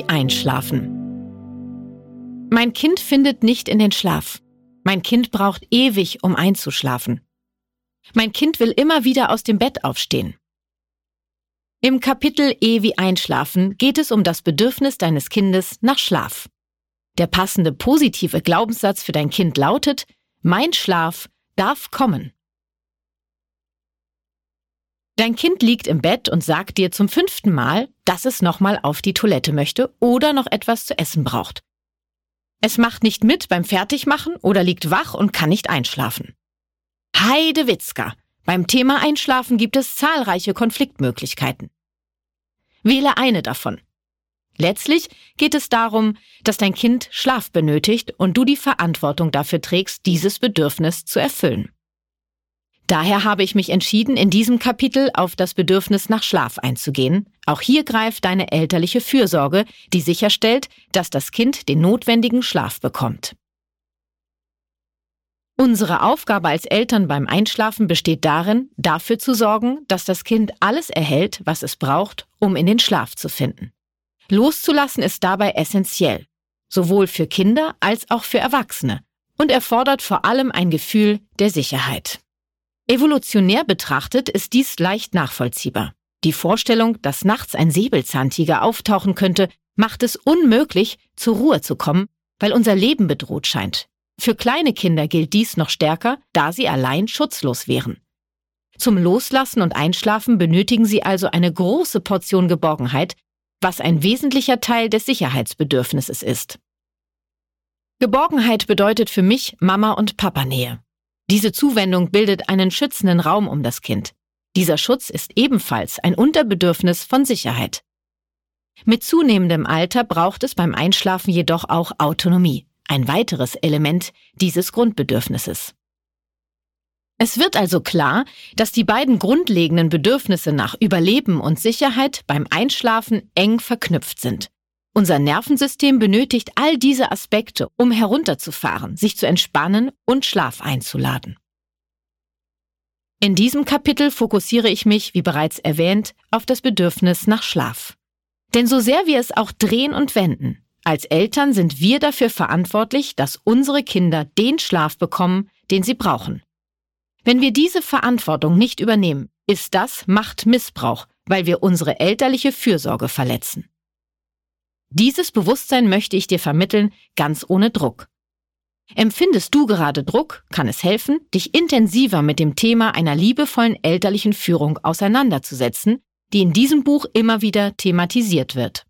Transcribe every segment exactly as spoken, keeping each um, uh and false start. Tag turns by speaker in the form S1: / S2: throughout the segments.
S1: Ewig einschlafen. Mein Kind findet nicht in den Schlaf. Mein Kind braucht ewig, um einzuschlafen. Mein Kind will immer wieder aus dem Bett aufstehen. Im Kapitel Ewig einschlafen geht es um das Bedürfnis deines Kindes nach Schlaf. Der passende positive Glaubenssatz für dein Kind lautet: Mein Schlaf darf kommen. Dein Kind liegt im Bett und sagt dir zum fünften Mal, dass es nochmal auf die Toilette möchte oder noch etwas zu essen braucht. Es macht nicht mit beim Fertigmachen oder liegt wach und kann nicht einschlafen. Heidewitzka! Beim Thema Einschlafen gibt es zahlreiche Konfliktmöglichkeiten. Wähle eine davon. Letztlich geht es darum, dass dein Kind Schlaf benötigt und du die Verantwortung dafür trägst, dieses Bedürfnis zu erfüllen. Daher habe ich mich entschieden, in diesem Kapitel auf das Bedürfnis nach Schlaf einzugehen. Auch hier greift deine elterliche Fürsorge, die sicherstellt, dass das Kind den notwendigen Schlaf bekommt. Unsere Aufgabe als Eltern beim Einschlafen besteht darin, dafür zu sorgen, dass das Kind alles erhält, was es braucht, um in den Schlaf zu finden. Loszulassen ist dabei essentiell, sowohl für Kinder als auch für Erwachsene, und erfordert vor allem ein Gefühl der Sicherheit. Evolutionär betrachtet ist dies leicht nachvollziehbar. Die Vorstellung, dass nachts ein Säbelzahntiger auftauchen könnte, macht es unmöglich, zur Ruhe zu kommen, weil unser Leben bedroht scheint. Für kleine Kinder gilt dies noch stärker, da sie allein schutzlos wären. Zum Loslassen und Einschlafen benötigen sie also eine große Portion Geborgenheit, was ein wesentlicher Teil des Sicherheitsbedürfnisses ist. Geborgenheit bedeutet für mich Mama- und Papa-Nähe. Diese Zuwendung bildet einen schützenden Raum um das Kind. Dieser Schutz ist ebenfalls ein Unterbedürfnis von Sicherheit. Mit zunehmendem Alter braucht es beim Einschlafen jedoch auch Autonomie, ein weiteres Element dieses Grundbedürfnisses. Es wird also klar, dass die beiden grundlegenden Bedürfnisse nach Überleben und Sicherheit beim Einschlafen eng verknüpft sind. Unser Nervensystem benötigt all diese Aspekte, um herunterzufahren, sich zu entspannen und Schlaf einzuladen. In diesem Kapitel fokussiere ich mich, wie bereits erwähnt, auf das Bedürfnis nach Schlaf. Denn so sehr wir es auch drehen und wenden, als Eltern sind wir dafür verantwortlich, dass unsere Kinder den Schlaf bekommen, den sie brauchen. Wenn wir diese Verantwortung nicht übernehmen, ist das Machtmissbrauch, weil wir unsere elterliche Fürsorge verletzen. Dieses Bewusstsein möchte ich dir vermitteln, ganz ohne Druck. Empfindest du gerade Druck, kann es helfen, dich intensiver mit dem Thema einer liebevollen elterlichen Führung auseinanderzusetzen, die in diesem Buch immer wieder thematisiert wird.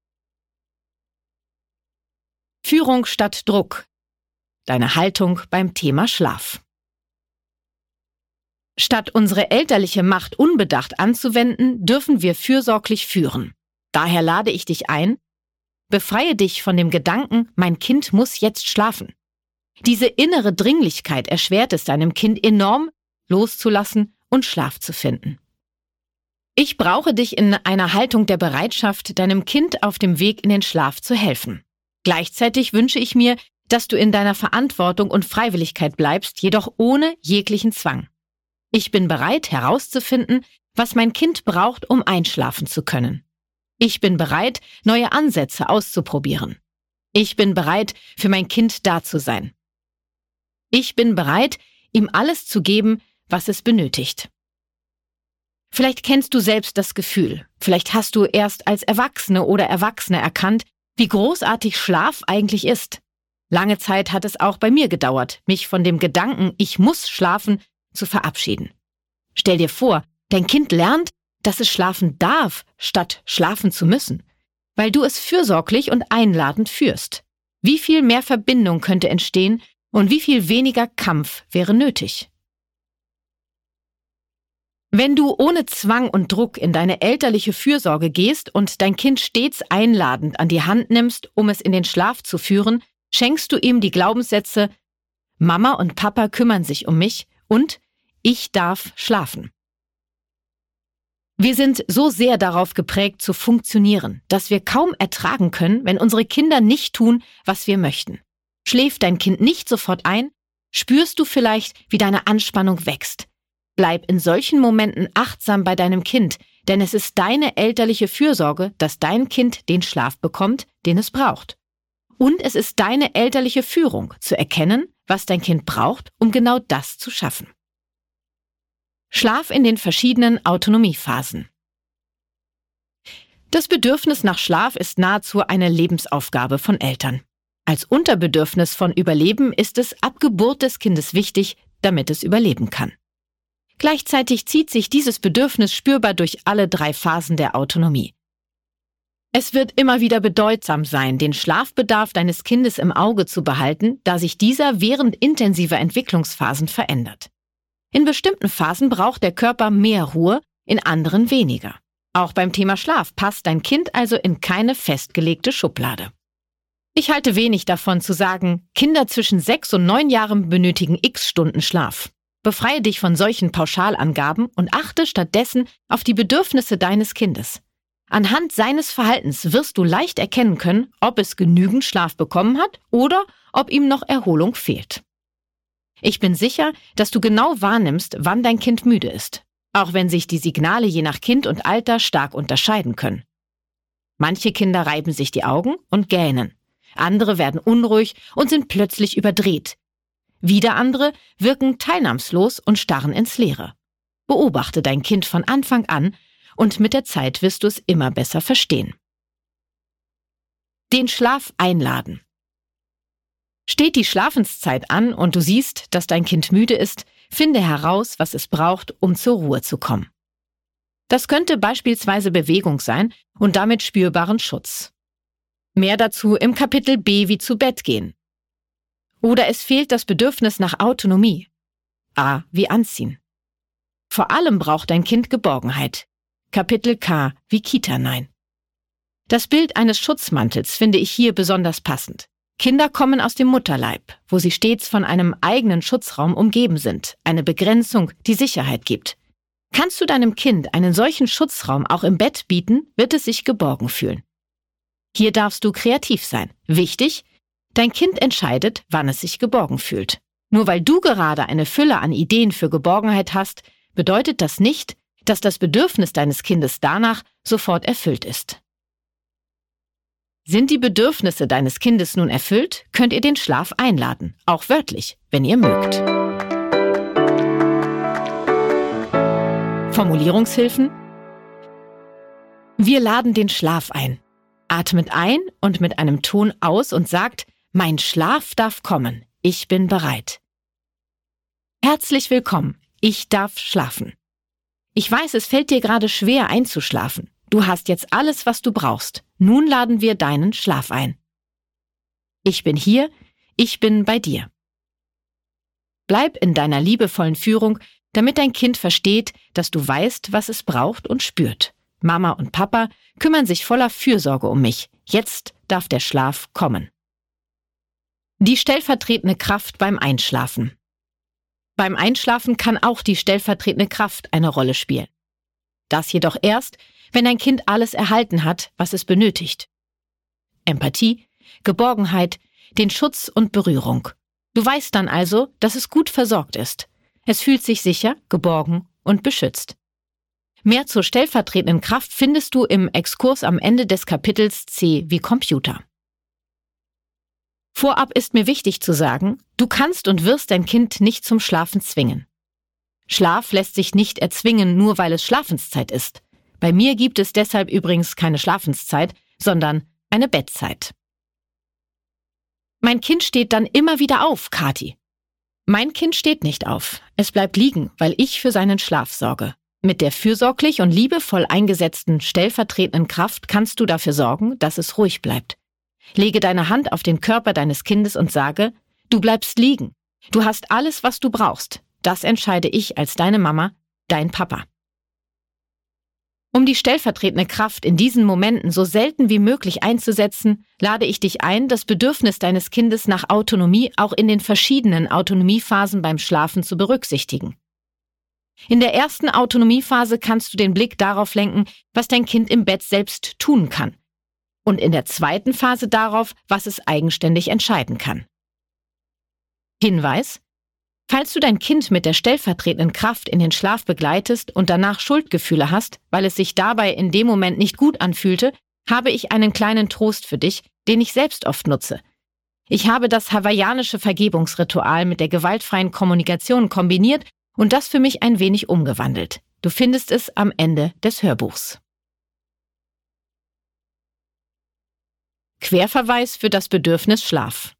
S1: Führung statt Druck. Deine Haltung beim Thema Schlaf. Statt unsere elterliche Macht unbedacht anzuwenden, dürfen wir fürsorglich führen. Daher lade ich dich ein: Befreie dich von dem Gedanken, mein Kind muss jetzt schlafen. Diese innere Dringlichkeit erschwert es deinem Kind enorm, loszulassen und Schlaf zu finden. Ich brauche dich in einer Haltung der Bereitschaft, deinem Kind auf dem Weg in den Schlaf zu helfen. Gleichzeitig wünsche ich mir, dass du in deiner Verantwortung und Freiwilligkeit bleibst, jedoch ohne jeglichen Zwang. Ich bin bereit, herauszufinden, was mein Kind braucht, um einschlafen zu können. Ich bin bereit, neue Ansätze auszuprobieren. Ich bin bereit, für mein Kind da zu sein. Ich bin bereit, ihm alles zu geben, was es benötigt. Vielleicht kennst du selbst das Gefühl, vielleicht hast du erst als Erwachsene oder Erwachsene erkannt, wie großartig Schlaf eigentlich ist. Lange Zeit hat es auch bei mir gedauert, mich von dem Gedanken, ich muss schlafen, zu verabschieden. Stell dir vor, dein Kind lernt, dass es schlafen darf, statt schlafen zu müssen, weil du es fürsorglich und einladend führst. Wie viel mehr Verbindung könnte entstehen und wie viel weniger Kampf wäre nötig? Wenn du ohne Zwang und Druck in deine elterliche Fürsorge gehst und dein Kind stets einladend an die Hand nimmst, um es in den Schlaf zu führen, schenkst du ihm die Glaubenssätze: Mama und Papa kümmern sich um mich und ich darf schlafen. Wir sind so sehr darauf geprägt zu funktionieren, dass wir kaum ertragen können, wenn unsere Kinder nicht tun, was wir möchten. Schläft dein Kind nicht sofort ein, spürst du vielleicht, wie deine Anspannung wächst. Bleib in solchen Momenten achtsam bei deinem Kind, denn es ist deine elterliche Fürsorge, dass dein Kind den Schlaf bekommt, den es braucht. Und es ist deine elterliche Führung, zu erkennen, was dein Kind braucht, um genau das zu schaffen. Schlaf in den verschiedenen Autonomiephasen. Das Bedürfnis nach Schlaf ist nahezu eine Lebensaufgabe von Eltern. Als Unterbedürfnis von Überleben ist es ab Geburt des Kindes wichtig, damit es überleben kann. Gleichzeitig zieht sich dieses Bedürfnis spürbar durch alle drei Phasen der Autonomie. Es wird immer wieder bedeutsam sein, den Schlafbedarf deines Kindes im Auge zu behalten, da sich dieser während intensiver Entwicklungsphasen verändert. In bestimmten Phasen braucht der Körper mehr Ruhe, in anderen weniger. Auch beim Thema Schlaf passt dein Kind also in keine festgelegte Schublade. Ich halte wenig davon zu sagen, Kinder zwischen sechs und neun Jahren benötigen x Stunden Schlaf. Befreie dich von solchen Pauschalangaben und achte stattdessen auf die Bedürfnisse deines Kindes. Anhand seines Verhaltens wirst du leicht erkennen können, ob es genügend Schlaf bekommen hat oder ob ihm noch Erholung fehlt. Ich bin sicher, dass du genau wahrnimmst, wann dein Kind müde ist, auch wenn sich die Signale je nach Kind und Alter stark unterscheiden können. Manche Kinder reiben sich die Augen und gähnen. Andere werden unruhig und sind plötzlich überdreht. Wieder andere wirken teilnahmslos und starren ins Leere. Beobachte dein Kind von Anfang an und mit der Zeit wirst du es immer besser verstehen. Den Schlaf einladen. Steht die Schlafenszeit an und du siehst, dass dein Kind müde ist, finde heraus, was es braucht, um zur Ruhe zu kommen. Das könnte beispielsweise Bewegung sein und damit spürbaren Schutz. Mehr dazu im Kapitel B wie zu Bett gehen. Oder es fehlt das Bedürfnis nach Autonomie. A wie anziehen. Vor allem braucht dein Kind Geborgenheit. Kapitel K wie Kita Nein. Das Bild eines Schutzmantels finde ich hier besonders passend. Kinder kommen aus dem Mutterleib, wo sie stets von einem eigenen Schutzraum umgeben sind, eine Begrenzung, die Sicherheit gibt. Kannst du deinem Kind einen solchen Schutzraum auch im Bett bieten, wird es sich geborgen fühlen. Hier darfst du kreativ sein. Wichtig, dein Kind entscheidet, wann es sich geborgen fühlt. Nur weil du gerade eine Fülle an Ideen für Geborgenheit hast, bedeutet das nicht, dass das Bedürfnis deines Kindes danach sofort erfüllt ist. Sind die Bedürfnisse deines Kindes nun erfüllt, könnt ihr den Schlaf einladen, auch wörtlich, wenn ihr mögt. Formulierungshilfen. Wir laden den Schlaf ein. Atmet ein und mit einem Ton aus und sagt, mein Schlaf darf kommen, ich bin bereit. Herzlich willkommen, ich darf schlafen. Ich weiß, es fällt dir gerade schwer einzuschlafen. Du hast jetzt alles, was du brauchst. Nun laden wir deinen Schlaf ein. Ich bin hier, ich bin bei dir. Bleib in deiner liebevollen Führung, damit dein Kind versteht, dass du weißt, was es braucht und spürt. Mama und Papa kümmern sich voller Fürsorge um mich. Jetzt darf der Schlaf kommen. Die stellvertretende Kraft beim Einschlafen. Beim Einschlafen kann auch die stellvertretende Kraft eine Rolle spielen. Das jedoch erst, wenn dein Kind alles erhalten hat, was es benötigt. Empathie, Geborgenheit, den Schutz und Berührung. Du weißt dann also, dass es gut versorgt ist. Es fühlt sich sicher, geborgen und beschützt. Mehr zur stellvertretenden Kraft findest du im Exkurs am Ende des Kapitels C wie Computer. Vorab ist mir wichtig zu sagen, du kannst und wirst dein Kind nicht zum Schlafen zwingen. Schlaf lässt sich nicht erzwingen, nur weil es Schlafenszeit ist. Bei mir gibt es deshalb übrigens keine Schlafenszeit, sondern eine Bettzeit. Mein Kind steht dann immer wieder auf, Kathi. Mein Kind steht nicht auf. Es bleibt liegen, weil ich für seinen Schlaf sorge. Mit der fürsorglich und liebevoll eingesetzten stellvertretenden Kraft kannst du dafür sorgen, dass es ruhig bleibt. Lege deine Hand auf den Körper deines Kindes und sage, du bleibst liegen. Du hast alles, was du brauchst. Das entscheide ich als deine Mama, dein Papa. Um die stellvertretende Kraft in diesen Momenten so selten wie möglich einzusetzen, lade ich dich ein, das Bedürfnis deines Kindes nach Autonomie auch in den verschiedenen Autonomiephasen beim Schlafen zu berücksichtigen. In der ersten Autonomiephase kannst du den Blick darauf lenken, was dein Kind im Bett selbst tun kann. Und in der zweiten Phase darauf, was es eigenständig entscheiden kann. Hinweis: Falls du dein Kind mit der stellvertretenden Kraft in den Schlaf begleitest und danach Schuldgefühle hast, weil es sich dabei in dem Moment nicht gut anfühlte, habe ich einen kleinen Trost für dich, den ich selbst oft nutze. Ich habe das hawaiianische Vergebungsritual mit der gewaltfreien Kommunikation kombiniert und das für mich ein wenig umgewandelt. Du findest es am Ende des Hörbuchs. Querverweis für das Bedürfnis Schlaf.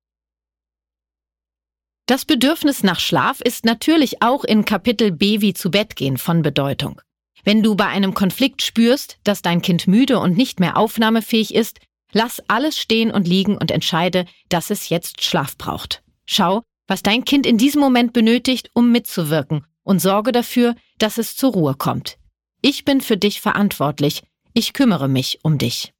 S1: Das Bedürfnis nach Schlaf ist natürlich auch in Kapitel B wie zu Bett gehen von Bedeutung. Wenn du bei einem Konflikt spürst, dass dein Kind müde und nicht mehr aufnahmefähig ist, lass alles stehen und liegen und entscheide, dass es jetzt Schlaf braucht. Schau, was dein Kind in diesem Moment benötigt, um mitzuwirken, und sorge dafür, dass es zur Ruhe kommt. Ich bin für dich verantwortlich. Ich kümmere mich um dich.